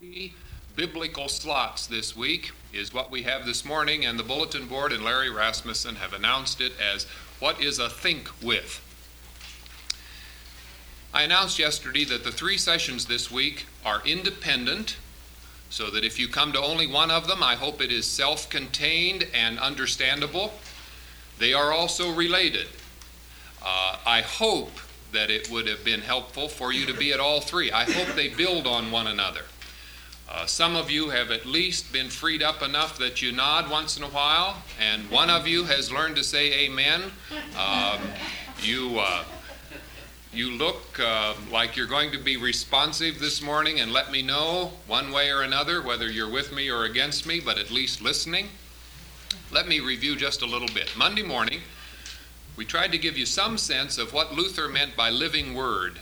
3 biblical slots this week is what we have this morning, and the bulletin board and Larry Rasmussen have announced it as what is a think with. I announced yesterday that the 3 sessions this week are independent, so that if you come to only one of them, I hope it is self-contained and understandable. They are also related. I hope that it would have been helpful for you to be at all 3. I hope they build on one another. Some of you have at least been freed up enough that you nod once in a while, and one of you has learned to say amen. You look like you're going to be responsive this morning and let me know one way or another whether you're with me or against me, but at least listening. Let me review just a little bit. Monday morning, we tried to give you some sense of what Luther meant by living word.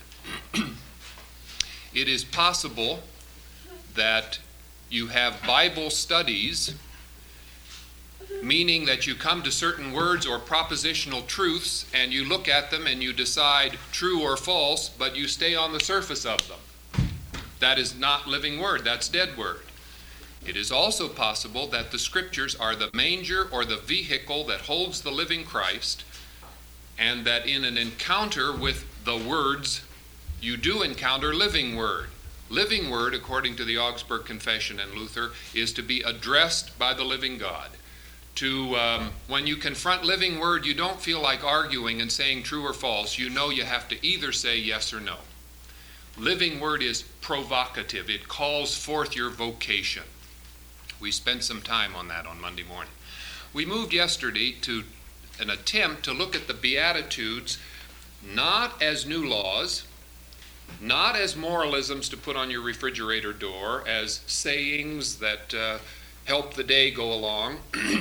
It is possible that you have Bible studies, meaning that you come to certain words or propositional truths and you look at them and you decide true or false, but you stay on the surface of them. That is not living word, that's dead word. It is also possible that the scriptures are the manger or the vehicle that holds the living Christ, and that in an encounter with the words, you do encounter living word. Living word, according to the Augsburg Confession and Luther, is to be addressed by the living God. When you confront living word, you don't feel like arguing and saying true or false. You know you have to either say yes or no. Living word is provocative. It calls forth your vocation. We spent some time on that on Monday morning. We moved yesterday to an attempt to look at the Beatitudes not as new laws, not as moralisms to put on your refrigerator door, as sayings that help the day go along,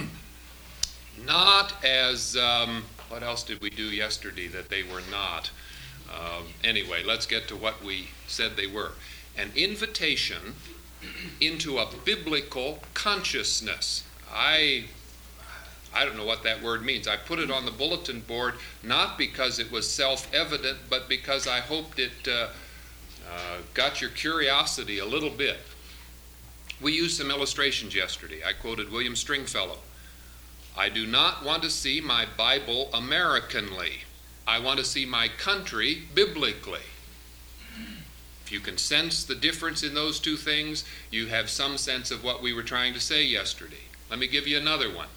not as, what else did we do yesterday that they were not? Anyway, let's get to what we said they were. An invitation into a biblical consciousness. I don't know what that word means. I put it on the bulletin board not because it was self-evident, but because I hoped it got your curiosity a little bit. We used some illustrations yesterday. I quoted William Stringfellow. I do not want to see my Bible Americanly. I want to see my country biblically. If you can sense the difference in those two things, you have some sense of what we were trying to say yesterday. Let me give you another one.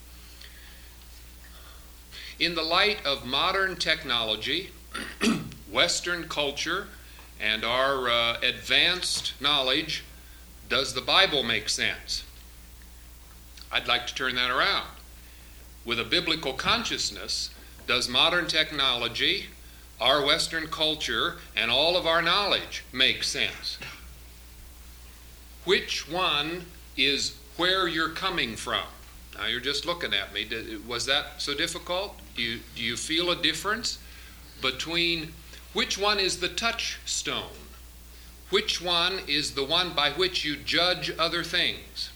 In the light of modern technology, Western culture, and our advanced knowledge, does the Bible make sense? I'd like to turn that around. With a biblical consciousness, does modern technology, our Western culture, and all of our knowledge make sense? Which one is where you're coming from? Now you're just looking at me. Was that so difficult? Do you feel a difference between which one is the touchstone? Which one is the one by which you judge other things?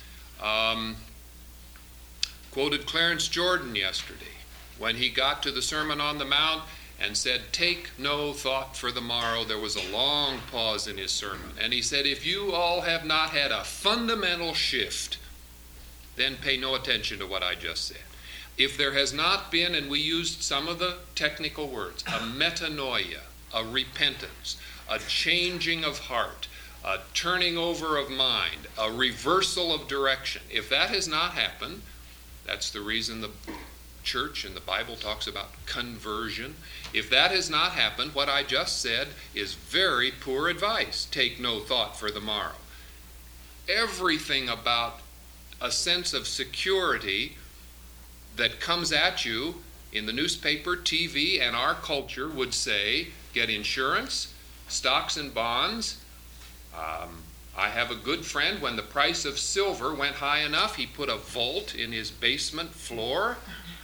Quoted Clarence Jordan yesterday when he got to the Sermon on the Mount and said, "Take no thought for the morrow." There was a long pause in his sermon. And he said, if you all have not had a fundamental shift, then pay no attention to what I just said. If there has not been, and we used some of the technical words, a metanoia, a repentance, a changing of heart, a turning over of mind, a reversal of direction, if that has not happened, that's the reason the church and the Bible talks about conversion. If that has not happened, what I just said is very poor advice. Take no thought for the morrow. Everything about a sense of security that comes at you in the newspaper, TV, and our culture would say, get insurance, stocks and bonds. I have a good friend, when the price of silver went high enough, he put a vault in his basement floor.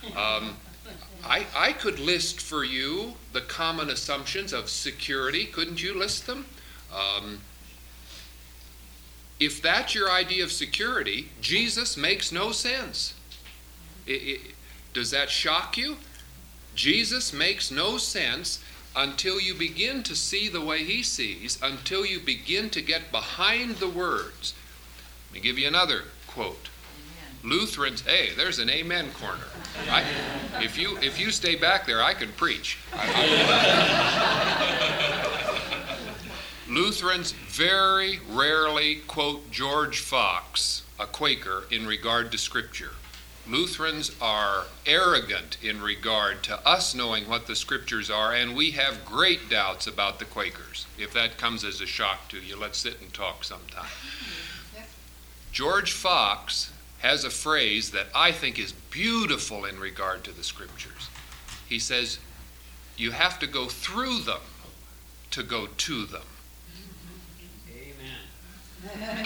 I could list for you the common assumptions of security. Couldn't you list them? If that's your idea of security, Jesus makes no sense. Does that shock you? Jesus makes no sense until you begin to see the way he sees, until you begin to get behind the words. Let me give you another quote. Lutherans, hey, there's an amen corner. If you stay back there, I can preach. Lutherans very rarely quote George Fox, a Quaker, in regard to Scripture. Lutherans are arrogant in regard to us knowing what the Scriptures are, and we have great doubts about the Quakers. If that comes as a shock to you, let's sit and talk sometime. George Fox has a phrase that I think is beautiful in regard to the Scriptures. He says, you have to go through them to go to them. Amen.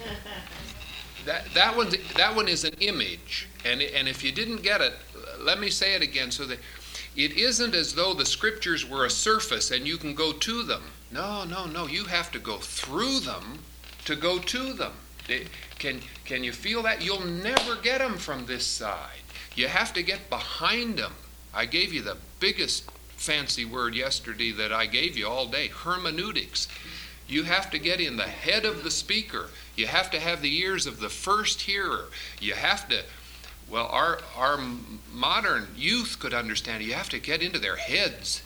That one is an image, and if you didn't get it, let me say it again so that it isn't as though the Scriptures were a surface and you can go to them. No, you have to go through them to go to them. Can you feel that? You'll never get them from this side. You have to get behind them. I gave you the biggest fancy word yesterday that I gave you all day, hermeneutics. You have to get in the head of the speaker. You have to have the ears of the first hearer. You have to, well, our modern youth could understand, you have to get into their heads.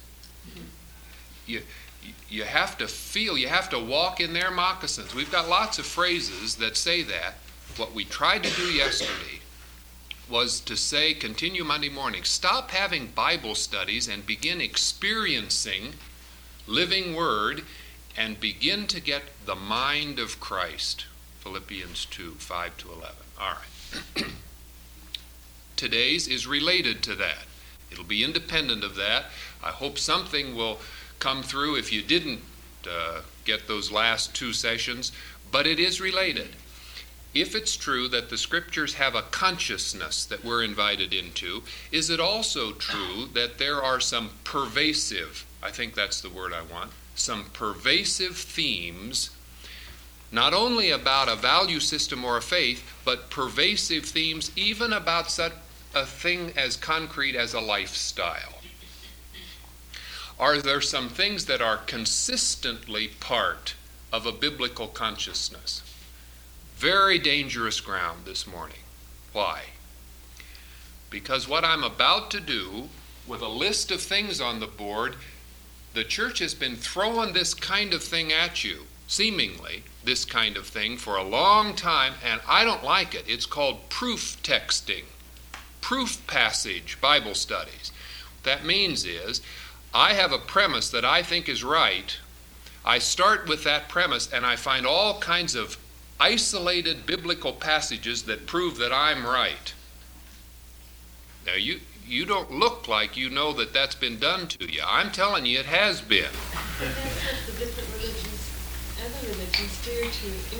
You have to feel, you have to walk in their moccasins. We've got lots of phrases that say that. What we tried to do yesterday was to say, continue Monday morning, stop having Bible studies and begin experiencing living Word and begin to get the mind of Christ. Philippians 2, 5 to 11. All right. Today's is related to that. It'll be independent of that. I hope something will come through if you didn't get those last two sessions, but it is related. If it's true that the Scriptures have a consciousness that we're invited into, is it also true that there are some pervasive, I think that's the word I want, some pervasive themes, not only about a value system or a faith, but pervasive themes even about such a thing as concrete as a lifestyle? Are there some things that are consistently part of a biblical consciousness? Very dangerous ground this morning. Why? Because what I'm about to do, with a list of things on the board, the church has been throwing this kind of thing at you, seemingly this kind of thing, for a long time, and I don't like it. It's called proof texting, proof passage Bible studies. What that means is, I have a premise that I think is right. I start with that premise, and I find all kinds of isolated biblical passages that prove that I'm right. Now, you don't look like you know that that's been done to you. I'm telling you, it has been. The different religions, other religions, dare to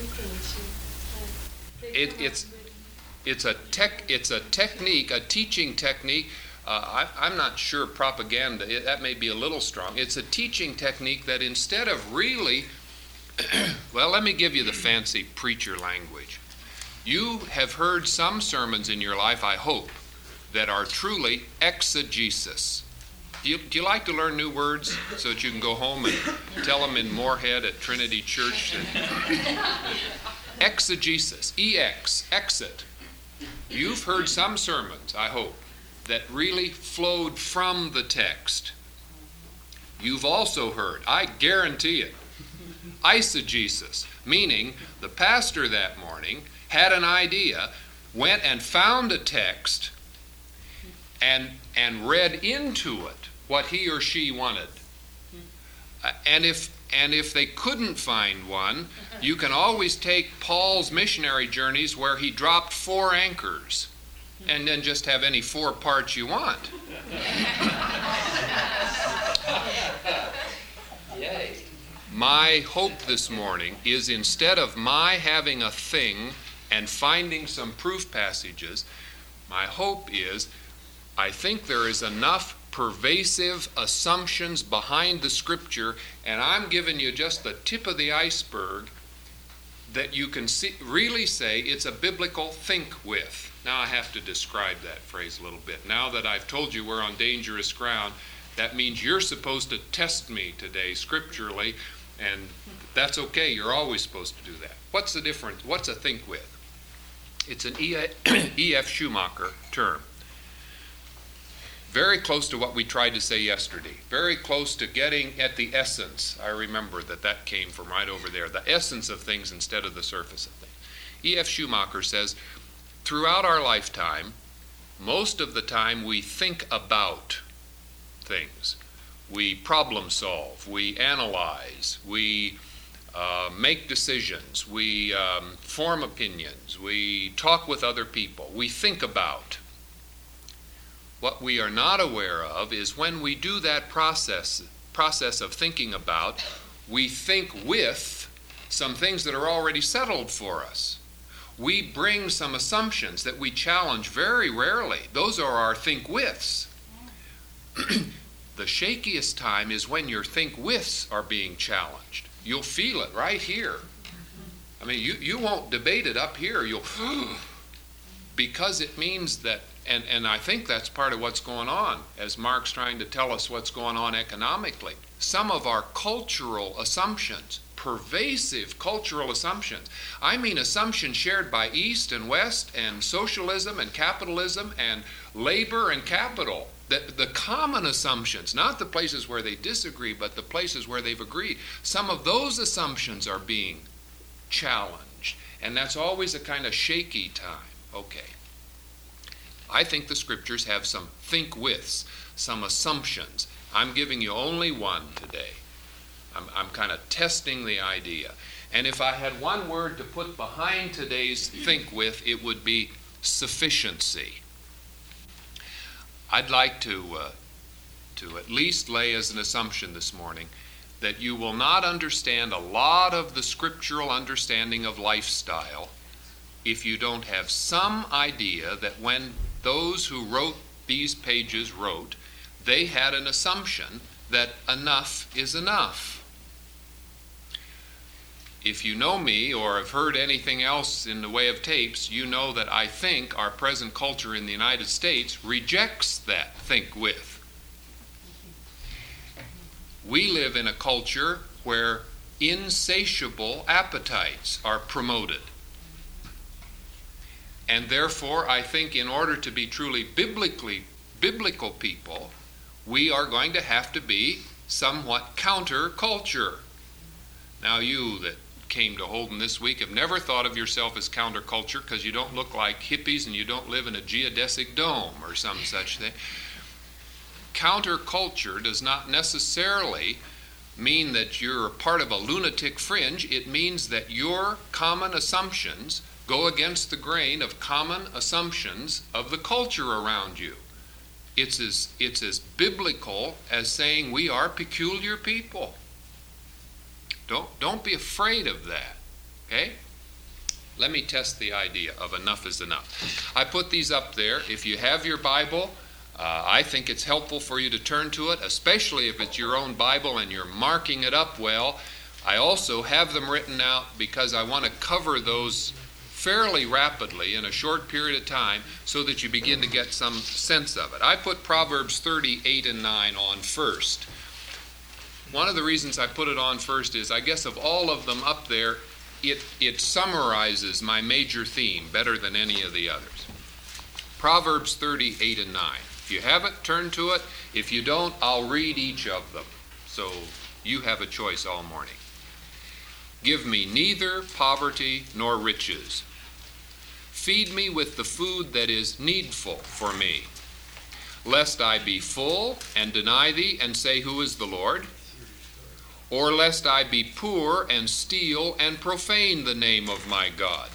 influence you. It's a technique, a teaching technique. I'm not sure propaganda, that may be a little strong. It's a teaching technique that instead of really, well, let me give you the fancy preacher language. You have heard some sermons in your life, I hope, that are truly exegesis. Do you like to learn new words so that you can go home and tell them in Moorhead at Trinity Church? Exegesis, E-X, exit. You've heard some sermons, I hope, that really flowed from the text. You've also heard, I guarantee it, eisegesis, meaning the pastor that morning had an idea, went and found a text, and read into it what he or she wanted. And if they couldn't find one, you can always take Paul's missionary journeys where he dropped 4 anchors and then just have any 4 parts you want. Yay. My hope this morning is, instead of my having a thing and finding some proof passages, my hope is, I think there is enough pervasive assumptions behind the Scripture, and I'm giving you just the tip of the iceberg, that you can really say it's a biblical think with. Now I have to describe that phrase a little bit. Now that I've told you we're on dangerous ground, That means you're supposed to test me today scripturally, and that's okay. You're always supposed to do that. What's the difference? What's a think with? It's an E.F. Schumacher term. Very close to what we tried to say yesterday. Very close to getting at the essence. I remember that came from right over there. The essence of things instead of the surface of things. E.F. Schumacher says, throughout our lifetime, most of the time we think about things. We problem solve. We analyze. We make decisions. We form opinions. We talk with other people. We think about. What we are not aware of is when we do that process of thinking about, we think with some things that are already settled for us. We bring some assumptions that we challenge very rarely. Those are our think withs. The shakiest time is when your think withs are being challenged. You'll feel it right here. I mean, you won't debate it up here. You'll because it means that, and I think that's part of what's going on, as Mark's trying to tell us what's going on economically. Some of our cultural assumptions, pervasive cultural assumptions, I mean assumptions shared by East and West and socialism and capitalism and labor and capital, the common assumptions, not the places where they disagree, but the places where they've agreed. Some of those assumptions are being challenged, and that's always a kind of shaky time. Okay. I think the scriptures have some think withs, some assumptions. I'm giving you only one today. I'm kind of testing the idea. And if I had one word to put behind today's think with, it would be sufficiency. I'd like to at least lay as an assumption this morning that you will not understand a lot of the scriptural understanding of lifestyle if you don't have some idea that when those who wrote these pages wrote, they had an assumption that enough is enough. If you know me or have heard anything else in the way of tapes, you know that I think our present culture in the United States rejects that think with. We live in a culture where insatiable appetites are promoted. And therefore, I think in order to be truly biblical people, we are going to have to be somewhat counterculture. Now, you that came to Holden this week have never thought of yourself as counterculture because you don't look like hippies and you don't live in a geodesic dome or some such thing. Counterculture does not necessarily mean that you're part of a lunatic fringe. It means that your common assumptions go against the grain of common assumptions of the culture around you. It's as biblical as saying we are peculiar people. Don't be afraid of that, okay? Let me test the idea of enough is enough. I put these up there. If you have your Bible, I think it's helpful for you to turn to it, especially if it's your own Bible and you're marking it up well. I also have them written out because I want to cover those fairly rapidly in a short period of time so that you begin to get some sense of it. I put Proverbs 38 and 9 on first. One of the reasons I put it on first is I guess of all of them up there, it summarizes my major theme better than any of the others. Proverbs 38 and 9. If you have it, turn to it. If you don't, I'll read each of them. So you have a choice all morning. Give me neither poverty nor riches. Feed me with the food that is needful for me, lest I be full and deny thee and say, who is the Lord? Or lest I be poor and steal and profane the name of my God.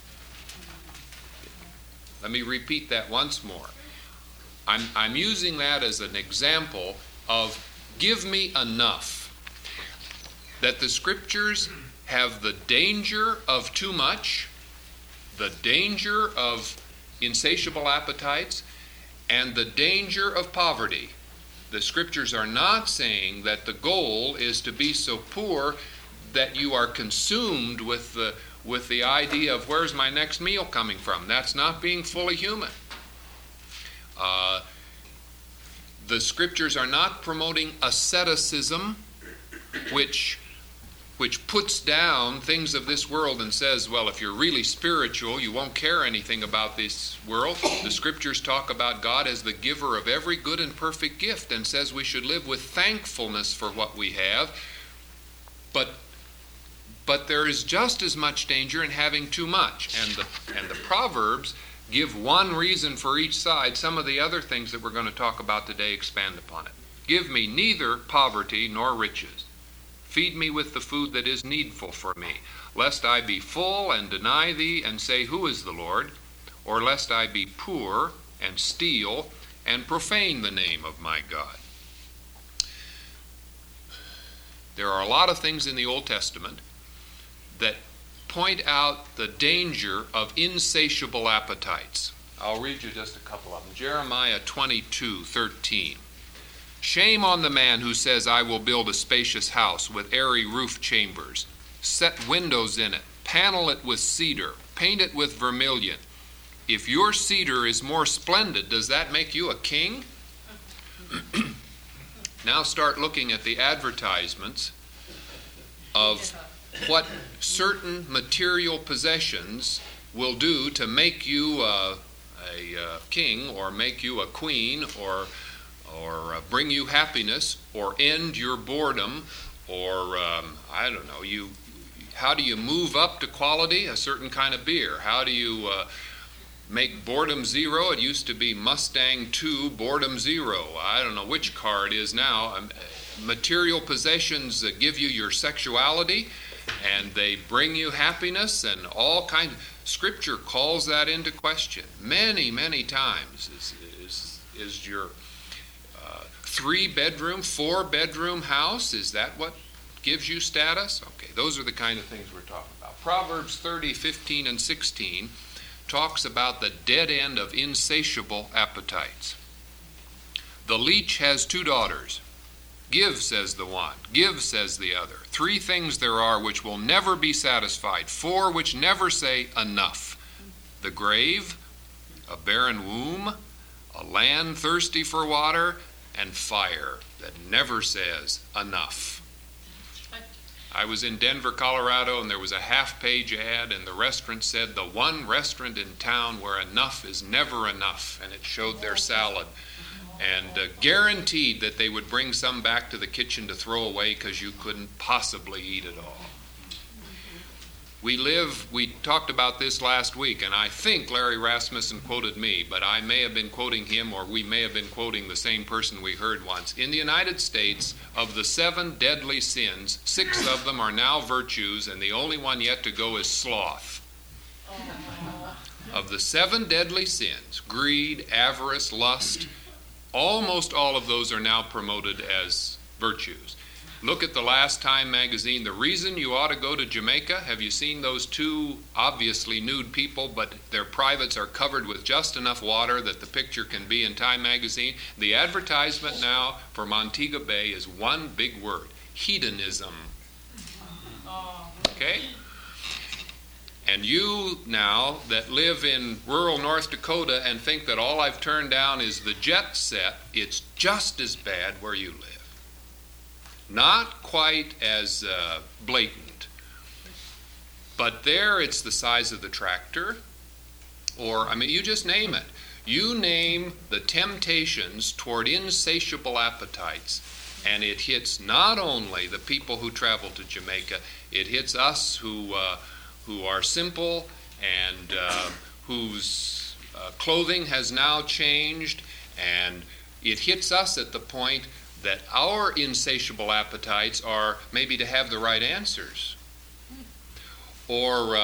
Let me repeat that once more. I'm using that as an example of give me enough. That the scriptures have the danger of too much, the danger of insatiable appetites, and the danger of poverty. The scriptures are not saying that the goal is to be so poor that you are consumed with the idea of where's my next meal coming from. That's not being fully human. The scriptures are not promoting asceticism, which puts down things of this world and says, well, if you're really spiritual, you won't care anything about this world. The scriptures talk about God as the giver of every good and perfect gift and says we should live with thankfulness for what we have. But there is just as much danger in having too much. And the Proverbs give one reason for each side. Some of the other things that we're going to talk about today expand upon it. Give me neither poverty nor riches. Feed me with the food that is needful for me, lest I be full and deny thee and say, who is the Lord? Or lest I be poor and steal and profane the name of my God. There are a lot of things in the Old Testament that point out the danger of insatiable appetites. I'll read you just a couple of them. Jeremiah 22:13. Shame on the man who says, I will build a spacious house with airy roof chambers, set windows in it, panel it with cedar, paint it with vermilion. If your cedar is more splendid, does that make you a king? Now start looking at the advertisements of what certain material possessions will do to make you a king, or make you a queen, or bring you happiness, or end your boredom, or I don't know. How do you move up to quality? A certain kind of beer. How do you make boredom zero? It used to be Mustang 2, boredom zero. I don't know which car it is now. Material possessions give you your sexuality, and they bring you happiness, and all kinds. Scripture calls that into question many, many times. Is your 3-bedroom, 4-bedroom house, is that what gives you status? Okay, those are the kind of things we're talking about. Proverbs 30:15 and 16 talks about the dead end of insatiable appetites. The leech has 2 daughters. Give, says the one. Give, says the other. 3 things there are which will never be satisfied. 4 which never say enough. The grave, a barren womb, a land thirsty for water, and fire that never says enough. I was in Denver, Colorado, and there was a half-page ad, and the restaurant said, the one restaurant in town where enough is never enough, and it showed their salad. And guaranteed that they would bring some back to the kitchen to throw away because you couldn't possibly eat it all. We talked about this last week, and I think Larry Rasmussen quoted me, but I may have been quoting him, or we may have been quoting the same person we heard once. In the United States, of the 7 deadly sins, 6 of them are now virtues, and the only one yet to go is sloth. Of the 7 deadly sins, greed, avarice, lust, almost all of those are now promoted as virtues. Look at the Last Time magazine. The reason you ought to go to Jamaica, have you seen those 2 obviously nude people, but their privates are covered with just enough water that the picture can be in Time magazine? The advertisement now for Montego Bay is one big word: hedonism. Okay? And you now that live in rural North Dakota and think that all I've turned down is the jet set, it's just as bad where you live. Not quite as blatant, but there it's the size of the tractor, or, you just name it. You name the temptations toward insatiable appetites, and it hits not only the people who travel to Jamaica, it hits us who are simple and whose clothing has now changed, and it hits us at the point that our insatiable appetites are maybe to have the right answers, or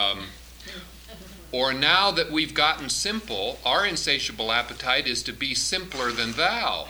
now that we've gotten simple, our insatiable appetite is to be simpler than thou.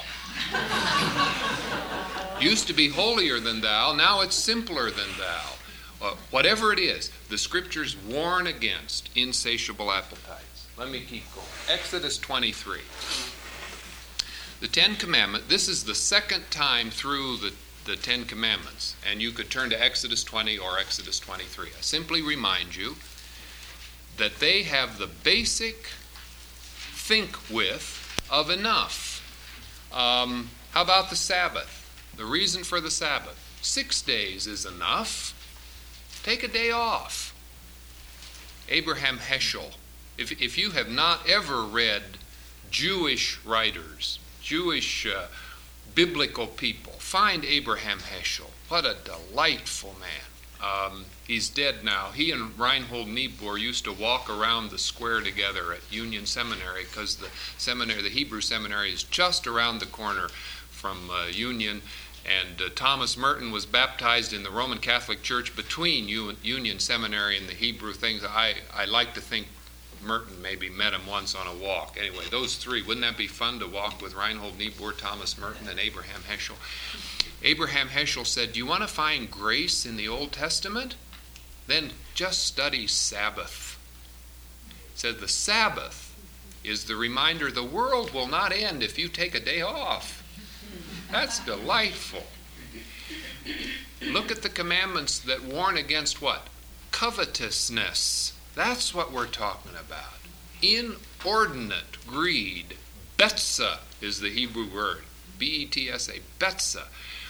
Used to be holier than thou, now it's simpler than thou. Whatever it is, the scriptures warn against insatiable appetites. Let me keep going. Exodus 23. The 10 Commandments, this is the second time through the 10 Commandments, and you could turn to Exodus 20 or Exodus 23. I simply remind you that they have the basic think with of enough. How about the Sabbath? The reason for the Sabbath. 6 days is enough. Take a day off. Abraham Heschel. If you have not ever read Jewish writers, Jewish biblical people, find Abraham Heschel. What a delightful man. He's dead now. He and Reinhold Niebuhr used to walk around the square together at Union Seminary, because the Hebrew Seminary is just around the corner from Union. And Thomas Merton was baptized in the Roman Catholic Church between Union Seminary and the Hebrew things. I like to think Merton maybe met him once on a walk. Anyway, those three, wouldn't that be fun to walk with Reinhold Niebuhr, Thomas Merton, and Abraham Heschel? Abraham Heschel said, do you want to find grace in the Old Testament? Then just study Sabbath. He said the Sabbath is the reminder the world will not end if you take a day off. That's delightful. Look at the commandments that warn against what? Covetousness. That's what we're talking about. Inordinate greed. Betsa is the Hebrew word. B-E-T-S-A. Betsa.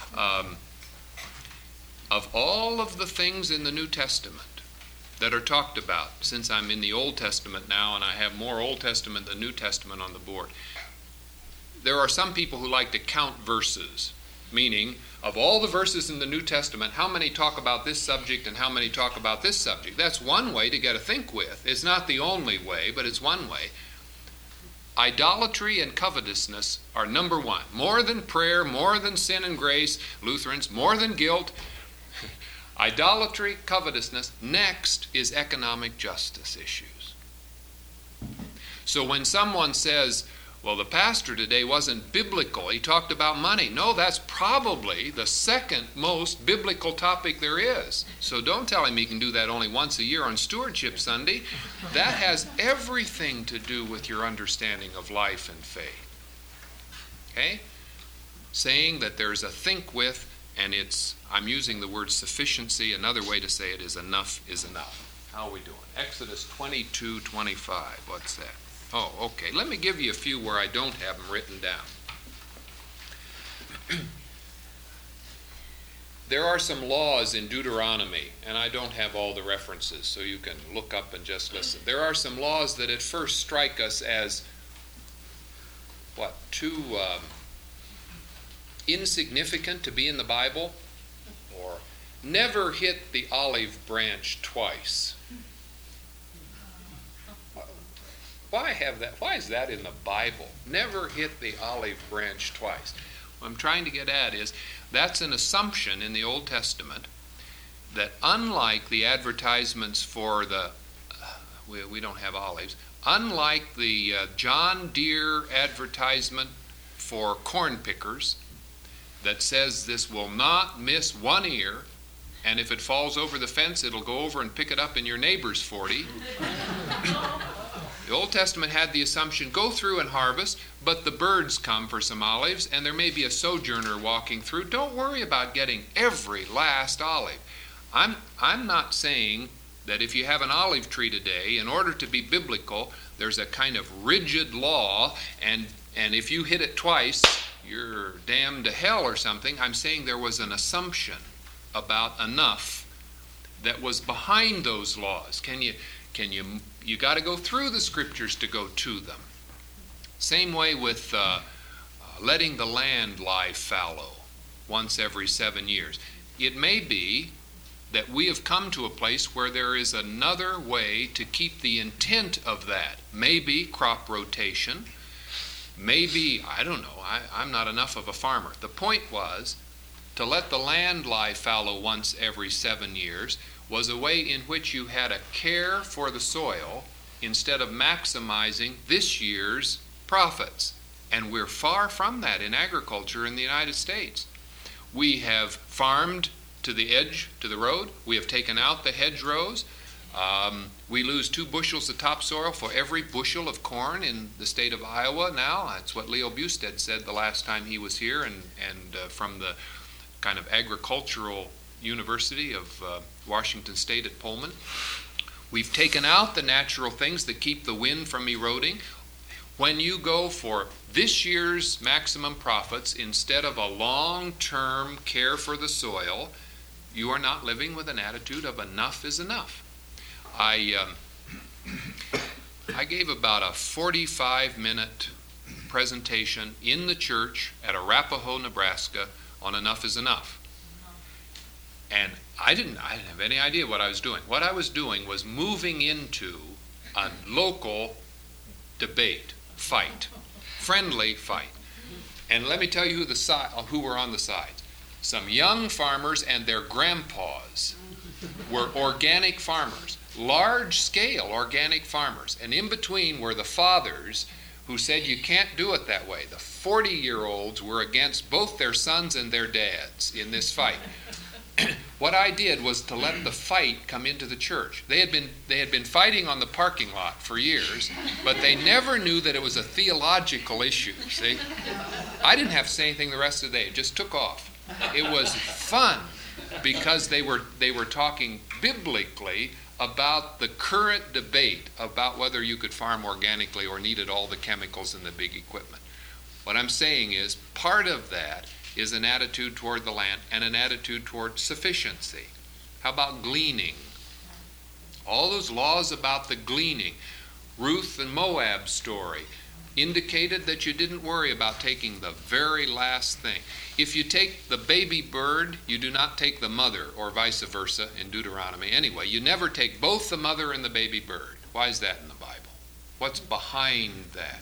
Of all of the things in the New Testament that are talked about, since I'm in the Old Testament now and I have more Old Testament than New Testament on the board, there are some people who like to count verses, meaning of all the verses in the New Testament, how many talk about this subject and how many talk about this subject. That's one way to get a think with. It's not the only way, but it's one way. Idolatry and covetousness are number one. More than prayer, more than sin and grace, Lutherans, more than guilt. Idolatry, covetousness. Next is economic justice issues. So when someone says, well, the pastor today wasn't biblical, he talked about money. No, that's probably the second most biblical topic there is. So don't tell him he can do that only once a year on Stewardship Sunday. That has everything to do with your understanding of life and faith. Okay? Saying that there's a think with, and I'm using the word sufficiency. Another way to say it is enough is enough. How are we doing? Exodus 22:25. What's that? Oh, okay. Let me give you a few where I don't have them written down. There are some laws in Deuteronomy, and I don't have all the references, so you can look up and just listen. There are some laws that at first strike us as, too insignificant to be in the Bible, or never hit the olive branch twice. Why have that? Why is that in the Bible? Never hit the olive branch twice. What I'm trying to get at is that's an assumption in the Old Testament that unlike the advertisements for we don't have olives, unlike the John Deere advertisement for corn pickers that says this will not miss one ear, and if it falls over the fence, it'll go over and pick it up in your neighbor's 40. The Old Testament had the assumption, go through and harvest, but the birds come for some olives, and there may be a sojourner walking through. Don't worry about getting every last olive. I'm not saying that if you have an olive tree today, in order to be biblical, there's a kind of rigid law, and if you hit it twice, you're damned to hell or something. I'm saying there was an assumption about enough that was behind those laws. You got to go through the scriptures to go to them. Same way with letting the land lie fallow once every 7 years. It may be that we have come to a place where there is another way to keep the intent of that. Maybe crop rotation. Maybe, I don't know, I'm not enough of a farmer. The point was, to let the land lie fallow once every 7 years was a way in which you had a care for the soil instead of maximizing this year's profits. And we're far from that in agriculture in the United States. We have farmed to the edge, to the road. We have taken out the hedgerows. We lose 2 bushels of topsoil for every bushel of corn in the state of Iowa now. That's what Leo Bustad said the last time he was here, and from the kind of agricultural University of Washington State at Pullman. We've taken out the natural things that keep the wind from eroding. When you go for this year's maximum profits instead of a long-term care for the soil, you are not living with an attitude of enough is enough. I gave about a 45-minute presentation in the church at Arapahoe, Nebraska on enough is enough. And I didn't have any idea what I was doing. What I was doing was moving into a local debate, fight, friendly fight. And let me tell you who were on the sides. Some young farmers and their grandpas were organic farmers, large-scale organic farmers. And in between were the fathers who said you can't do it that way. The 40-year-olds were against both their sons and their dads in this fight. What I did was to let the fight come into the church. They had been fighting on the parking lot for years, but they never knew that it was a theological issue. See, I didn't have to say anything the rest of the day. It just took off. It was fun because they were talking biblically about the current debate about whether you could farm organically or needed all the chemicals and the big equipment. What I'm saying is part of that is an attitude toward the land and an attitude toward sufficiency. How about gleaning? All those laws about the gleaning, Ruth and Moab's story, indicated that you didn't worry about taking the very last thing. If you take the baby bird, you do not take the mother, or vice versa in Deuteronomy. Anyway, you never take both the mother and the baby bird. Why is that in the Bible? What's behind that?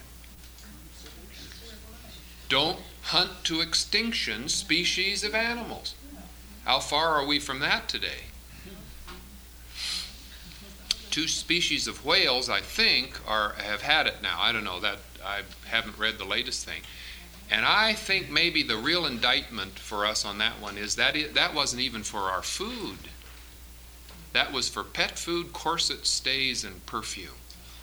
Don't hunt to extinction species of animals. How far are we from that today? 2 species of whales, I think, have had it now. I don't know. That I haven't read the latest thing. And I think maybe the real indictment for us on that one is that that wasn't even for our food. That was for pet food, corset stays, and perfume.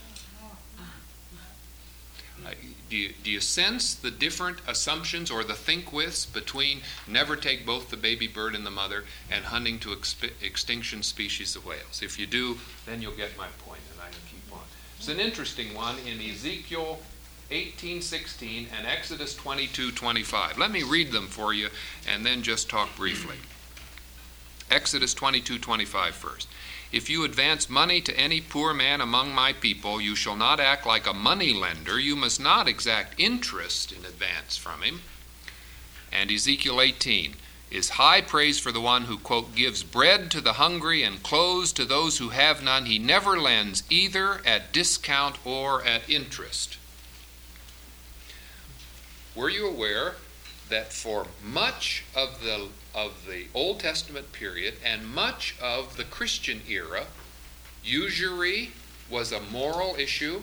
Do you sense the different assumptions or the think-withs between never take both the baby bird and the mother and hunting to extinction species of whales? If you do, then you'll get my point, and I can keep on. It's an interesting one in Ezekiel 18:16 and Exodus 22:25. Let me read them for you and then just talk briefly. Exodus 22:25 first. If you advance money to any poor man among my people, you shall not act like a money lender. You must not exact interest in advance from him. And Ezekiel 18 is high praise for the one who, quote, gives bread to the hungry and clothes to those who have none. He never lends either at discount or at interest. Were you aware that for much of the Old Testament period and much of the Christian era, usury was a moral issue?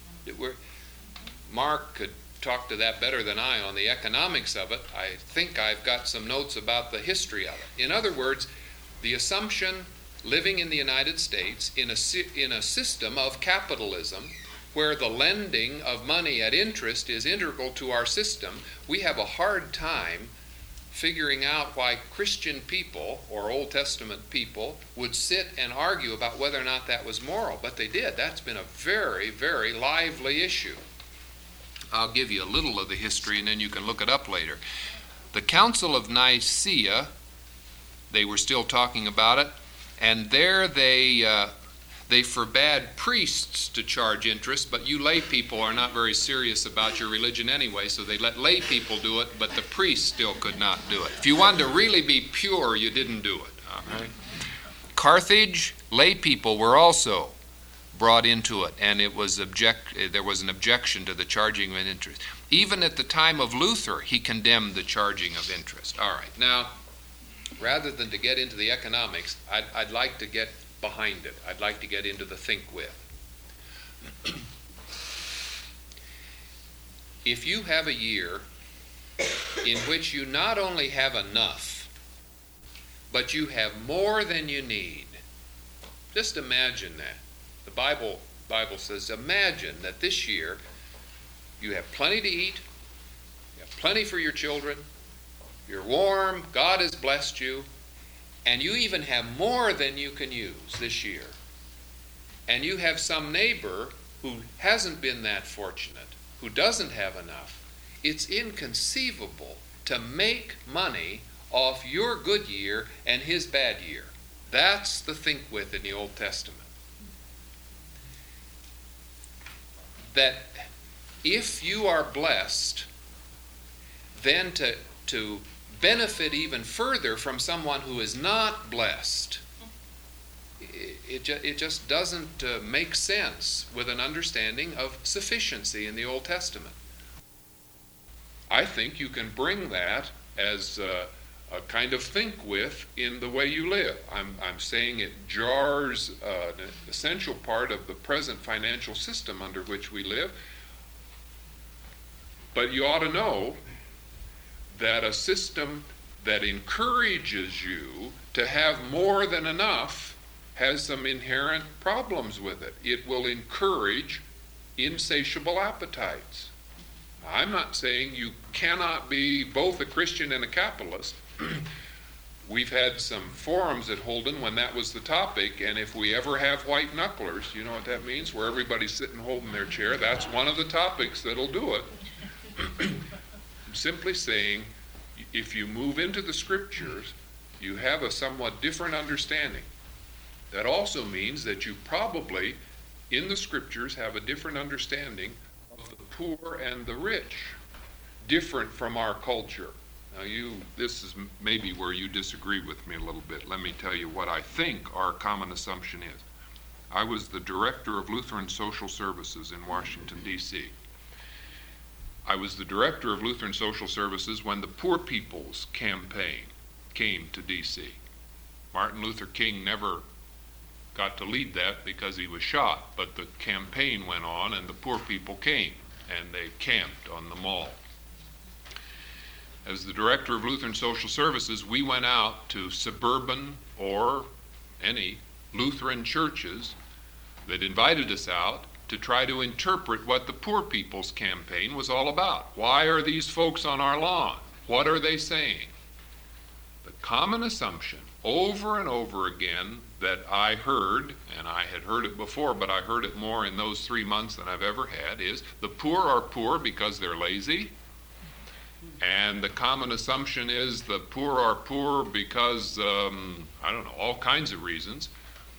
Mark could talk to that better than I on the economics of it. I think I've got some notes about the history of it. In other words, the assumption living in the United States in a system of capitalism where the lending of money at interest is integral to our system, we have a hard time figuring out why Christian people or Old Testament people would sit and argue about whether or not that was moral. But they did. That's been a very, very lively issue. I'll give you a little of the history and then you can look it up later. The Council of Nicaea, they were still talking about it, and there they forbade priests to charge interest, but you lay people are not very serious about your religion anyway, so they let lay people do it, but the priests still could not do it. If you wanted to really be pure, you didn't do it. All right? Carthage, lay people were also brought into it, and there was an objection to the charging of interest. Even at the time of Luther, he condemned the charging of interest. All right, now, rather than to get into the economics, I'd like to get behind it. I'd like to get into the think with. If you have a year in which you not only have enough, but you have more than you need, just imagine that. The Bible says, imagine that this year you have plenty to eat, you have plenty for your children, you're warm, God has blessed you, and you even have more than you can use this year. And you have some neighbor who hasn't been that fortunate, who doesn't have enough, it's inconceivable to make money off your good year and his bad year. That's the think with in the Old Testament. That if you are blessed, then to benefit even further from someone who is not blessed, it just doesn't make sense with an understanding of sufficiency in the Old Testament. I think you can bring that as a kind of think with in the way you live. I'm saying it jars an essential part of the present financial system under which we live. But you ought to know that a system that encourages you to have more than enough has some inherent problems with it. It will encourage insatiable appetites. I'm not saying you cannot be both a Christian and a capitalist. We've had some forums at Holden when that was the topic, and if we ever have white knucklers, you know what that means, where everybody's sitting holding their chair, that's one of the topics that'll do it. I'm simply saying, if you move into the scriptures, you have a somewhat different understanding. That also means that you probably, in the scriptures, have a different understanding of the poor and the rich, different from our culture. Now this is maybe where you disagree with me a little bit. Let me tell you what I think our common assumption is. I was the director of Lutheran Social Services in Washington, D.C. I was the director of Lutheran Social Services when the Poor People's Campaign came to D.C. Martin Luther King never got to lead that because he was shot, but the campaign went on and the poor people came and they camped on the mall. As the director of Lutheran Social Services, we went out to suburban or any Lutheran churches that invited us out to try to interpret what the Poor People's Campaign was all about. Why are these folks on our lawn? What are they saying? The common assumption over and over again that I heard, and I had heard it before, but I heard it more in those 3 months than I've ever had, is the poor are poor because they're lazy. And the common assumption is the poor are poor because, all kinds of reasons.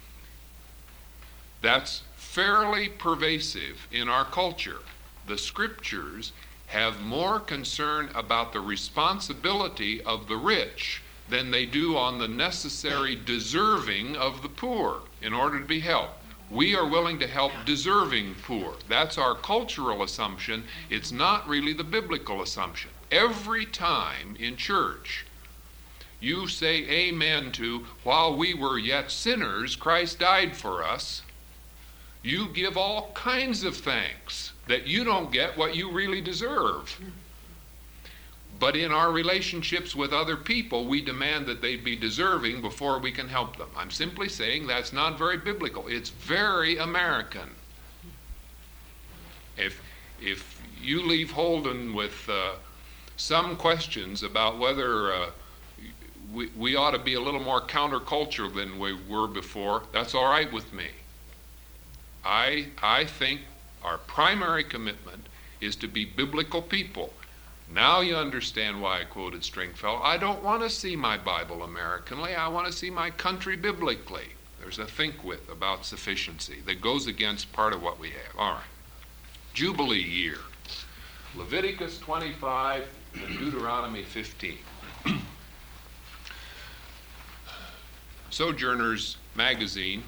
That's fairly pervasive in our culture. The scriptures have more concern about the responsibility of the rich than they do on the necessary deserving of the poor in order to be helped. We are willing to help deserving poor. That's our cultural assumption. It's not really the biblical assumption. Every time in church you say amen to, while we were yet sinners, Christ died for us, you give all kinds of thanks that you don't get what you really deserve. But in our relationships with other people, we demand that they be deserving before we can help them. I'm simply saying that's not very biblical. It's very American. If you leave Holden with some questions about whether we ought to be a little more counterculture than we were before, that's all right with me. I think our primary commitment is to be biblical people. Now you understand why I quoted Stringfellow. I don't want to see my Bible Americanly. I want to see my country biblically. There's a think with about sufficiency that goes against part of what we have. All right. Jubilee year. Leviticus 25 and Deuteronomy 15. Sojourners magazine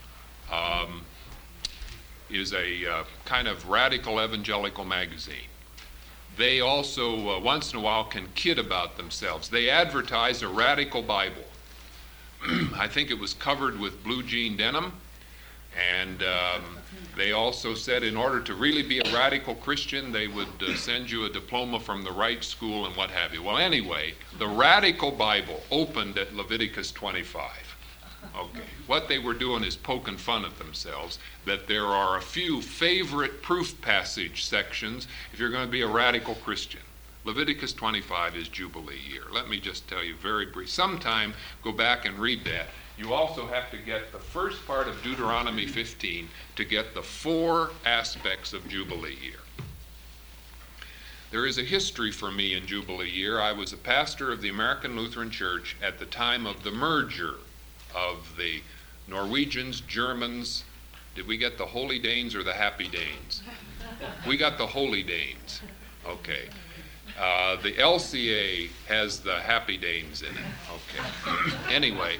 is a kind of radical evangelical magazine. They also, once in a while, can kid about themselves. They advertise a radical Bible. I think it was covered with blue jean denim. And they also said in order to really be a radical Christian, they would send you a diploma from the right school and what have you. Well, anyway, the radical Bible opened at Leviticus 25. Okay. What they were doing is poking fun at themselves, that there are a few favorite proof passage sections if you're going to be a radical Christian. Leviticus 25 is Jubilee year. Let me just tell you very brief. Sometime go back and read that. You also have to get the first part of Deuteronomy 15 to get the 4 aspects of Jubilee year. There is a history for me in Jubilee year. I was a pastor of the American Lutheran Church at the time of the merger of the Norwegians, Germans. Did we get the Holy Danes or the Happy Danes? We got the Holy Danes. Okay. The LCA has the Happy Danes in it. Okay. Anyway,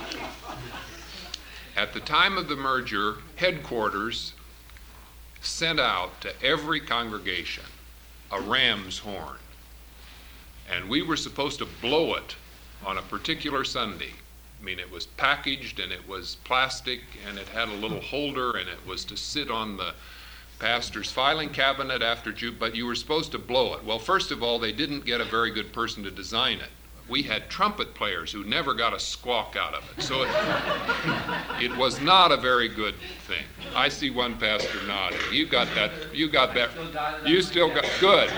at the time of the merger, headquarters sent out to every congregation a ram's horn. And we were supposed to blow it on a particular Sunday. I mean, it was packaged and it was plastic and it had a little holder and it was to sit on the pastor's filing cabinet but you were supposed to blow it. Well, first of all, they didn't get a very good person to design it. We had trumpet players who never got a squawk out of it. So it was not a very good thing. I see one pastor nodding. You got that. You still got, good.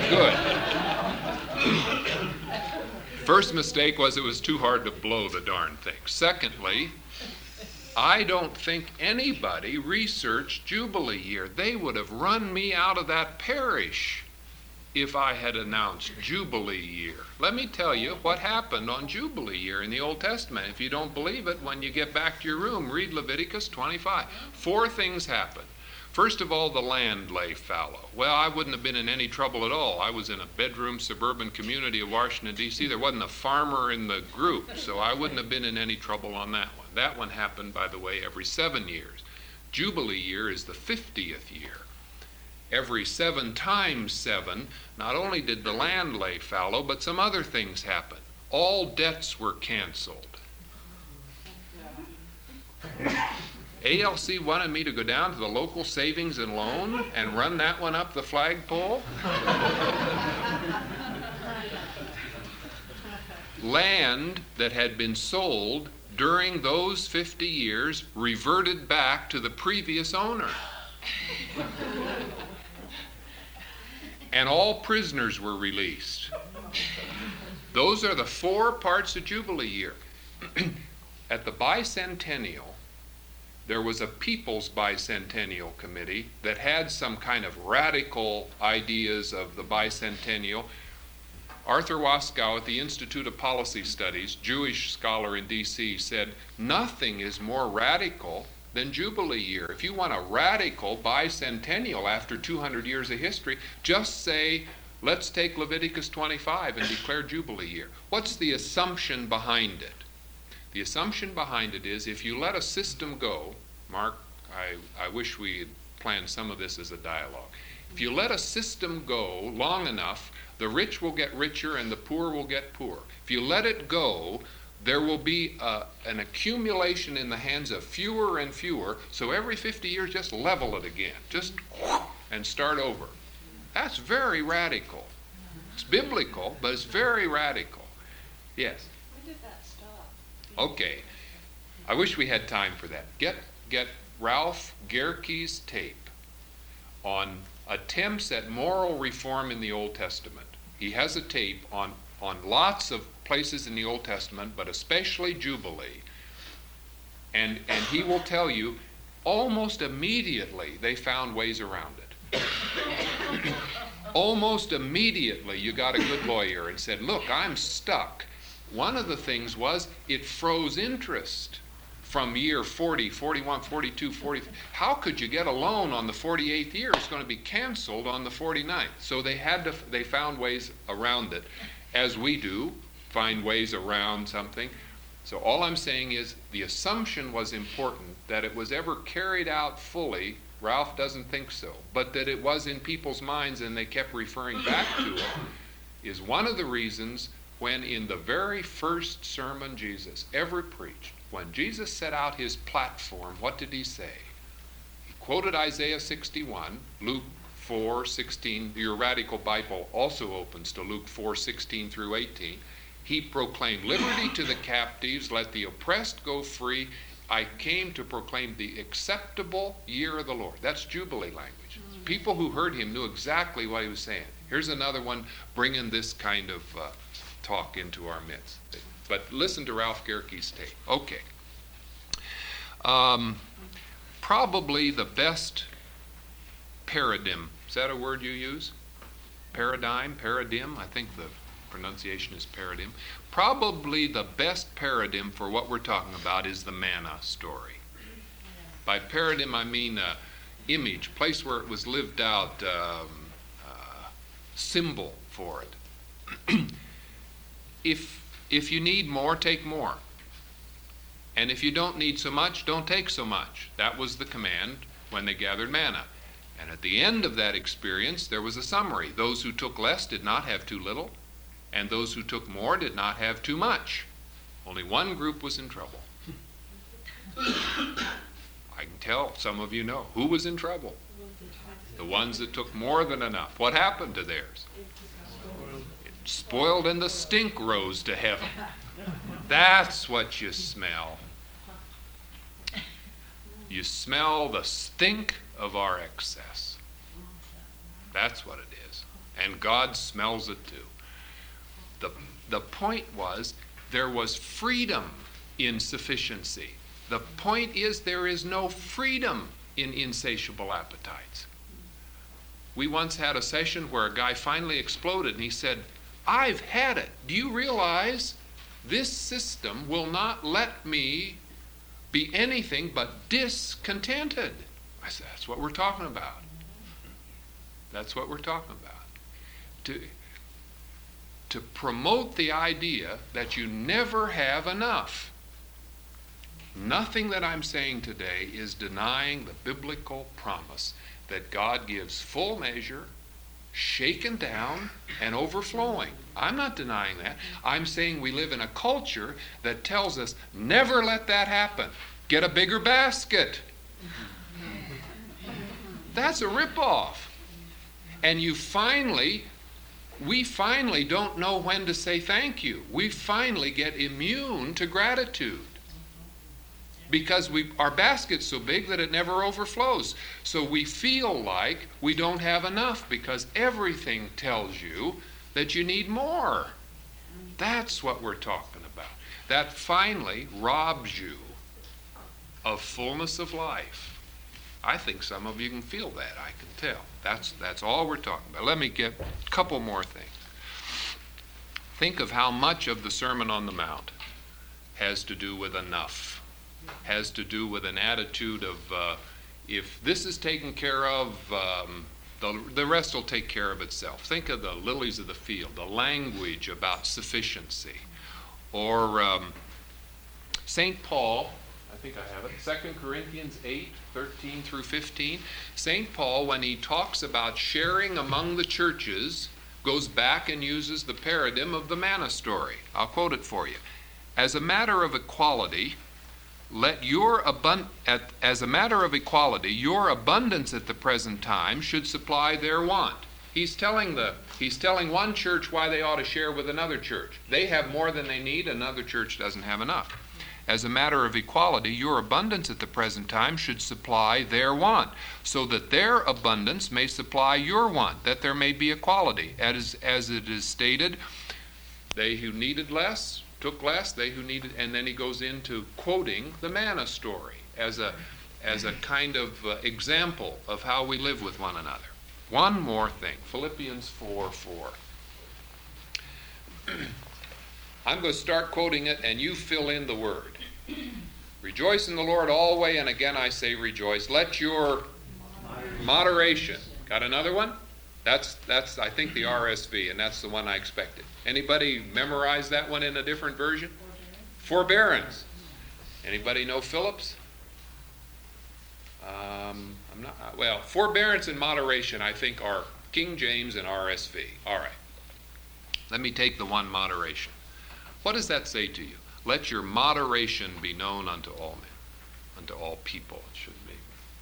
First mistake was it was too hard to blow the darn thing. Secondly, I don't think anybody researched Jubilee year. They would have run me out of that parish if I had announced Jubilee year. Let me tell you what happened on Jubilee year in the Old Testament. If you don't believe it, when you get back to your room, read Leviticus 25. 4 things happened. First of all, the land lay fallow. Well, I wouldn't have been in any trouble at all. I was in a bedroom suburban community of Washington, D.C. There wasn't a farmer in the group, so I wouldn't have been in any trouble on that one. That one happened, by the way, every 7 years. Jubilee year is the 50th year. Every 7 times 7, not only did the land lay fallow, but some other things happened. All debts were canceled. ALC wanted me to go down to the local savings and loan and run that one up the flagpole. Land that had been sold during those 50 years reverted back to the previous owner. And all prisoners were released. Those are the 4 parts of Jubilee year. At the bicentennial, there was a People's Bicentennial Committee that had some kind of radical ideas of the bicentennial. Arthur Waskow at the Institute of Policy Studies, Jewish scholar in D.C., said, nothing is more radical than Jubilee year. If you want a radical bicentennial after 200 years of history, just say, let's take Leviticus 25 and declare Jubilee year. What's the assumption behind it? The assumption behind it is if you let a system go, Mark, I wish we had planned some of this as a dialogue. If you let a system go long enough, the rich will get richer and the poor will get poorer. If you let it go, there will be an accumulation in the hands of fewer and fewer, so every 50 years just level it again, just and start over. That's very radical. It's biblical, but it's very radical. Yes? When did that stop? Okay. I wish we had time for that. Get Ralph Gerke's tape on attempts at moral reform in the Old Testament. He has a tape on lots of places in the Old Testament, but especially Jubilee. And he will tell you, almost immediately they found ways around it. Almost immediately you got a good lawyer and said, look, I'm stuck. One of the things was it froze interest from year 40, 41, 42, 40. How could you get a loan on the 48th year? It's going to be canceled on the 49th. So they found ways around it, as we do, find ways around something. So all I'm saying is the assumption was important. That it was ever carried out fully, Ralph doesn't think so, but that it was in people's minds and they kept referring back to it, is one of the reasons when in the very first sermon Jesus ever preached, when Jesus set out his platform, what did he say? He quoted Isaiah 61, Luke 4:16. Your Radical Bible also opens to Luke 4:16 through 18. He proclaimed liberty to the captives, let the oppressed go free. I came to proclaim the acceptable year of the Lord. That's Jubilee language. People who heard him knew exactly what he was saying. Here's another one bringing this kind of talk into our midst. But listen to Ralph Gerke's tape. Okay. Probably the best paradigm. Is that a word you use? paradigm, I think the pronunciation is paradigm. Probably the best paradigm for what we're talking about is the manna story. By paradigm, I mean image, place where it was lived out, symbol for it. If you need more, take more. And if you don't need so much, don't take so much. That was the command when they gathered manna. And at the end of that experience, there was a summary. Those who took less did not have too little, and those who took more did not have too much. Only one group was in trouble. I can tell some of you know who was in trouble. The ones that took more than enough. What happened to theirs? It spoiled, and the stink rose to heaven. That's what you smell. You smell the stink of our excess. That's what it is. And God smells it too. The point was, there was freedom in sufficiency. The point is, there is no freedom in insatiable appetites. We once had a session where a guy finally exploded and he said, I've had it. Do you realize this system will not let me be anything but discontented? I said, that's what we're talking about. That's what we're talking about. To promote the idea that you never have enough. Nothing that I'm saying today is denying the biblical promise that God gives full measure, shaken down, and overflowing. I'm not denying that. I'm saying we live in a culture that tells us, never let that happen. Get a bigger basket. That's a ripoff. And we finally don't know when to say thank you. We finally get immune to gratitude. Because our basket's so big that it never overflows. So we feel like we don't have enough because everything tells you that you need more. That's what we're talking about. That finally robs you of fullness of life. I think some of you can feel that, I can tell. That's all we're talking about. Let me get a couple more things. Think of how much of the Sermon on the Mount has to do with enough, has to do with an attitude of if this is taken care of, the rest will take care of itself. Think of the lilies of the field, the language about sufficiency. Or St. Paul, I think I have it, 2 Corinthians 8, 13 through 15. St. Paul, when he talks about sharing among the churches, goes back and uses the paradigm of the manna story. I'll quote it for you. As a matter of equality, your abundance at the present time should supply their want. He's telling one church why they ought to share with another church. They have more than they need, another church doesn't have enough. As a matter of equality, your abundance at the present time should supply their want, so that their abundance may supply your want, that there may be equality. As it is stated, they who needed less took less, they who needed, and then he goes into quoting the manna story as a kind of example of how we live with one another. One more thing, Philippians 4:4. I'm going to start quoting it, and you fill in the word. Rejoice in the Lord always, and again I say rejoice. Let your moderation. Got another one? That's I think the RSV, and that's the one I expected. Anybody memorize that one in a different version? Forbearance. Anybody know Phillips? Forbearance and moderation, I think, are King James and RSV. All right. Let me take the one moderation. What does that say to you? Let your moderation be known unto all men, unto all people, it should be.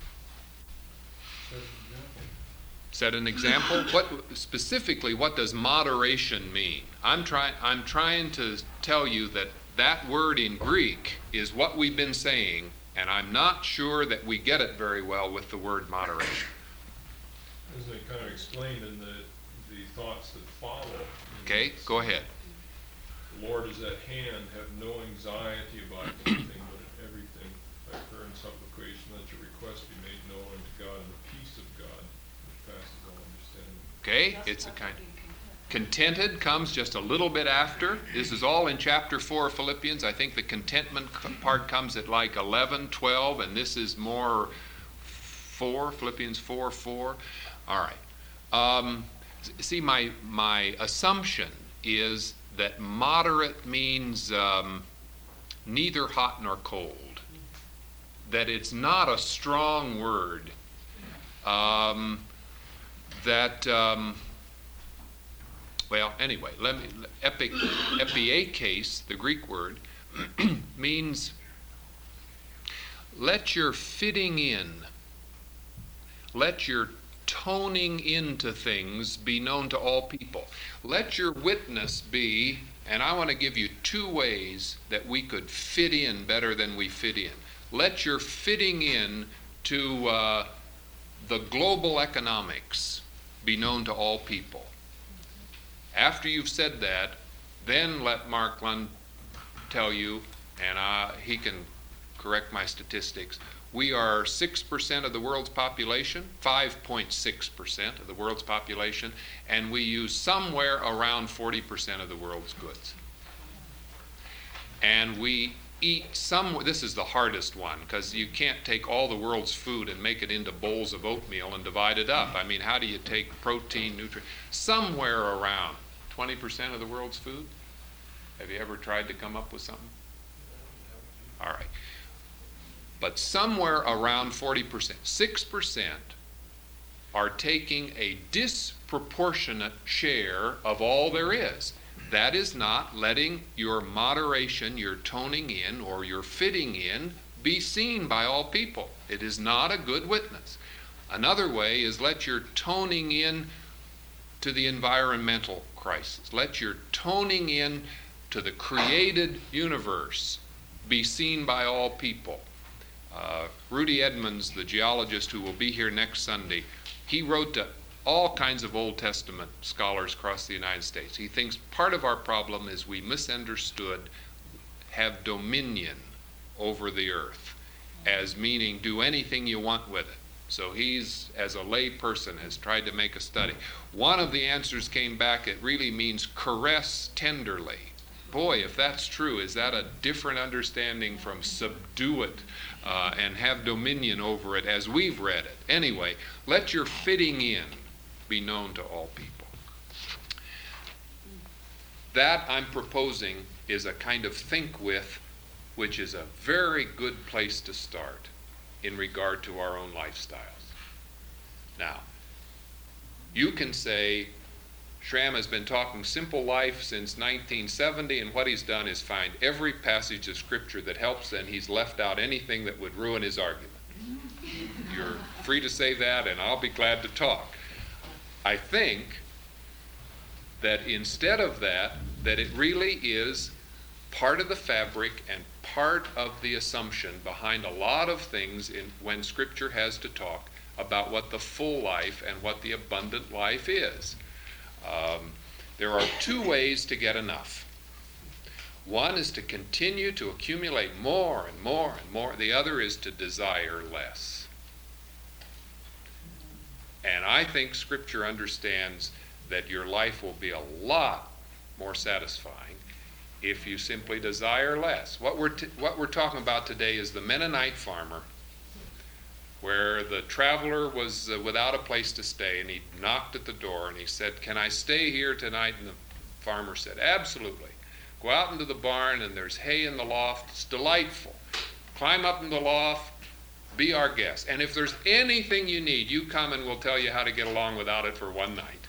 Set an example? Specifically, what does moderation mean? I'm trying to tell you that word in Greek is what we've been saying, and I'm not sure that we get it very well with the word moderation. As I kind of explained in the thoughts that follow. Okay, go ahead. The Lord is at hand, have no anxiety about anything, but in everything, by prayer and supplication, let your requests be made known unto God, and the peace of God, which passes all understanding. Okay, it's a kind of... Contented comes just a little bit after. This is all in chapter 4 of Philippians. I think the contentment part comes at like 11, 12, and this is more 4, Philippians 4, 4. All right. See, my assumption is that moderate means neither hot nor cold. That it's not a strong word. Well, anyway, epiekes, the Greek word, means let your fitting in, let your toning into things be known to all people. Let your witness be, and I want to give you 2 ways that we could fit in better than we fit in. Let your fitting in to the global economics be known to all people. After you've said that, then let Mark Lund tell you, and he can correct my statistics, we are 6% of the world's population, 5.6% of the world's population, and we use somewhere around 40% of the world's goods. And we eat this is the hardest one, because you can't take all the world's food and make it into bowls of oatmeal and divide it up. I mean, how do you take protein, nutrient, somewhere around 20% of the world's food? Have you ever tried to come up with something? All right. But somewhere around 40%, 6% are taking a disproportionate share of all there is. That is not letting your moderation, your toning in, or your fitting in be seen by all people. It is not a good witness. Another way is let your toning in to the environmental crisis. Let your toning in to the created universe be seen by all people. Rudy Edmonds, the geologist who will be here next Sunday, he wrote to all kinds of Old Testament scholars across the United States. He thinks part of our problem is we misunderstood have dominion over the earth as meaning do anything you want with it. So he's, as a lay person, has tried to make a study. One of the answers came back, it really means caress tenderly. Boy, if that's true, is that a different understanding from subdue it and have dominion over it as we've read it? Anyway, let your fitting in be known to all people. That I'm proposing is a kind of think with, which is a very good place to start in regard to our own lifestyles. Now, you can say, Schramm has been talking simple life since 1970, and what he's done is find every passage of Scripture that helps, and he's left out anything that would ruin his argument. You're free to say that, and I'll be glad to talk. I think that instead of that it really is part of the fabric and part of the assumption behind a lot of things when Scripture has to talk about what the full life and what the abundant life is. There are 2 ways to get enough. One is to continue to accumulate more and more and more. The other is to desire less. And I think Scripture understands that your life will be a lot more satisfying if you simply desire less. What we're talking about today is the Mennonite farmer, where the traveler was without a place to stay, and he knocked at the door and he said, "Can I stay here tonight?" And the farmer said, "Absolutely. Go out into the barn and there's hay in the loft. It's delightful. Climb up in the loft, be our guest. And if there's anything you need, you come and we'll tell you how to get along without it for one night."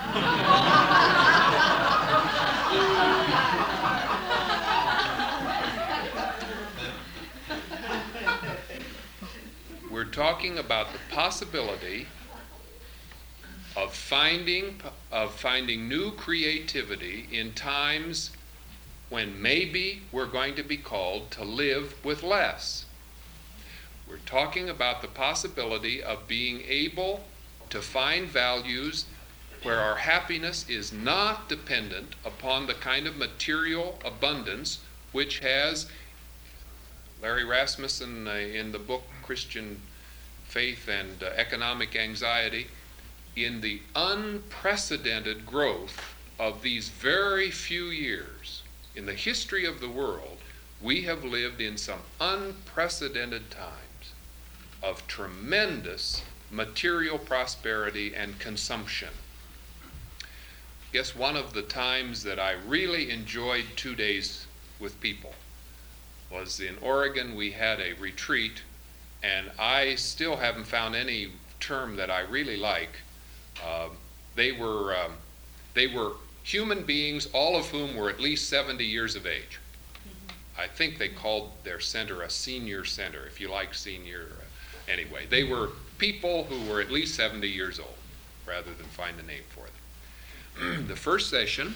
We're talking about the possibility of finding new creativity in times when maybe we're going to be called to live with less. We're talking about the possibility of being able to find values where our happiness is not dependent upon the kind of material abundance which has, Larry Rasmussen in the book Christian Faith and Economic Anxiety, in the unprecedented growth of these very few years in the history of the world, we have lived in some unprecedented times of tremendous material prosperity and consumption. I guess one of the times that I really enjoyed 2 days with people was in Oregon. We had a retreat, and I still haven't found any term that I really like. They were human beings, all of whom were at least 70 years of age. I think they called their center a senior center, if you like senior. Anyway, they were people who were at least 70 years old, rather than find a name for them. The first session,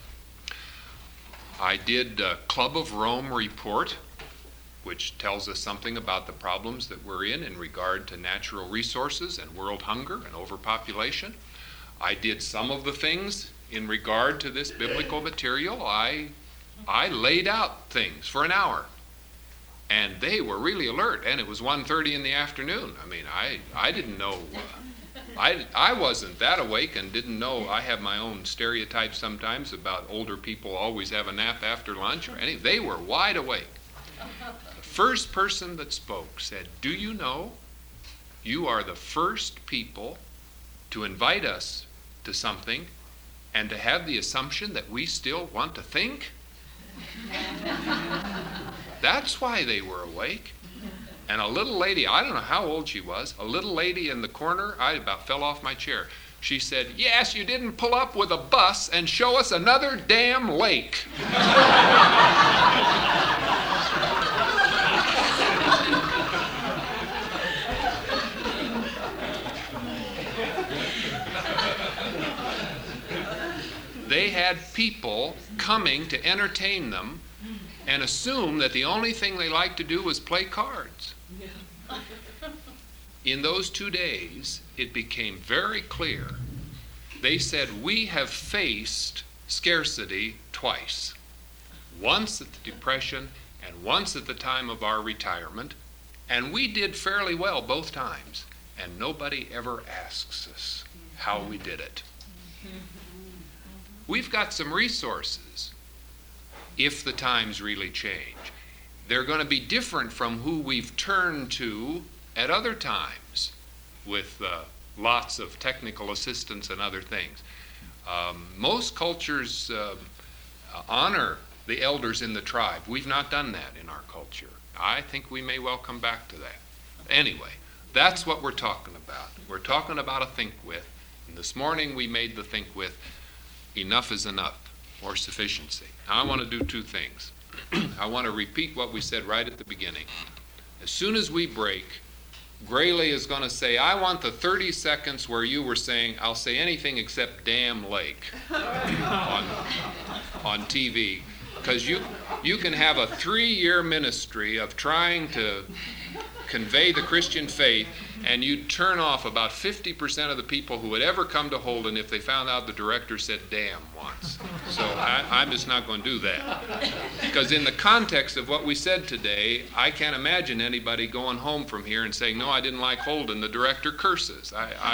I did a Club of Rome report, which tells us something about the problems that we're in regard to natural resources and world hunger and overpopulation. I did some of the things in regard to this biblical material. I laid out things for an hour, and they were really alert, and it was 1:30 in the afternoon. I mean, I didn't know, I wasn't that awake and didn't know. I have my own stereotypes sometimes about older people always have a nap after lunch or anything. They were wide awake. The first person that spoke said, "Do you know you are the first people to invite us to something and to have the assumption that we still want to think?" That's why they were awake. And a little lady, I don't know how old she was, a little lady in the corner, I about fell off my chair. She said, "Yes, you didn't pull up with a bus and show us another damn lake." They had people coming to entertain them and assume that the only thing they liked to do was play cards. In those 2 days, it became very clear. They said, "We have faced scarcity twice. Once at the Depression and once at the time of our retirement, and we did fairly well both times, and nobody ever asks us how we did it." We've got some resources if the times really change. They're going to be different from who we've turned to at other times with lots of technical assistance and other things. Most cultures honor the elders in the tribe. We've not done that in our culture. I think we may well come back to that. Anyway, that's what we're talking about. We're talking about a think with. And this morning we made the think with enough is enough, or sufficiency. Now I want to do two things. I want to repeat what we said right at the beginning. As soon as we break, Grayley is going to say, "I want the 30 seconds where you were saying, I'll say anything except damn lake on TV. Because you can have a 3-year ministry of trying to convey the Christian faith, and you'd turn off about 50% of the people who would ever come to Holden if they found out the director said damn once. So I'm just not going to do that. Because in the context of what we said today, I can't imagine anybody going home from here and saying, "No, I didn't like Holden, the director curses."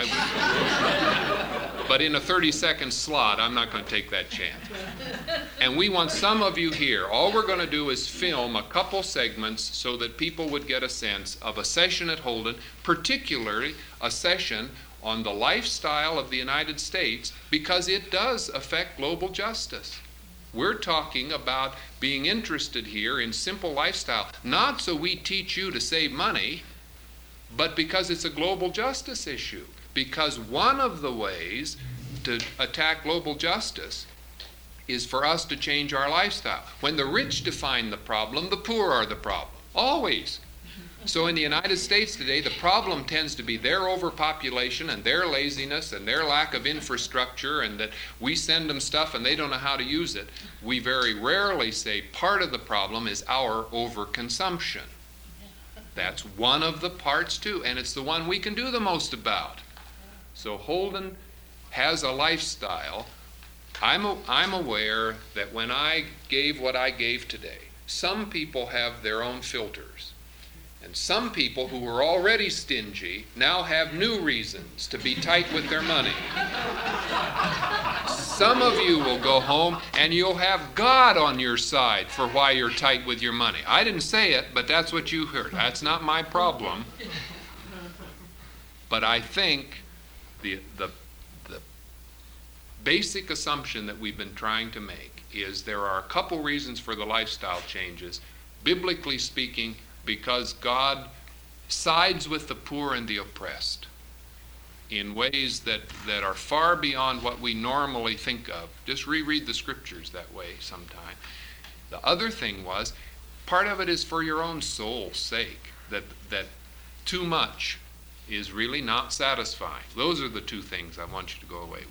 But in a 30-second slot, I'm not going to take that chance. And we want some of you here. All we're going to do is film a couple segments so that people would get a sense of a session at Holden, particularly a session on the lifestyle of the United States, because it does affect global justice. We're talking about being interested here in simple lifestyle, not so we teach you to save money, but because it's a global justice issue. Because one of the ways to attack global justice is for us to change our lifestyle. When the rich define the problem, the poor are the problem. Always. So in the United States today, the problem tends to be their overpopulation and their laziness and their lack of infrastructure, and that we send them stuff and they don't know how to use it. We very rarely say part of the problem is our overconsumption. That's one of the parts too, and it's the one we can do the most about. So Holden has a lifestyle. I'm aware that when I gave what I gave today, some people have their own filters. And some people who were already stingy now have new reasons to be tight with their money. Some of you will go home and you'll have God on your side for why you're tight with your money. I didn't say it, but that's what you heard. That's not my problem. But I think the basic assumption that we've been trying to make is there are a couple reasons for the lifestyle changes. Biblically speaking, because God sides with the poor and the oppressed in ways that are far beyond what we normally think of. Just reread the scriptures that way sometime. The other thing was, part of it is for your own soul's sake, that too much is really not satisfying. Those are the two things I want you to go away with.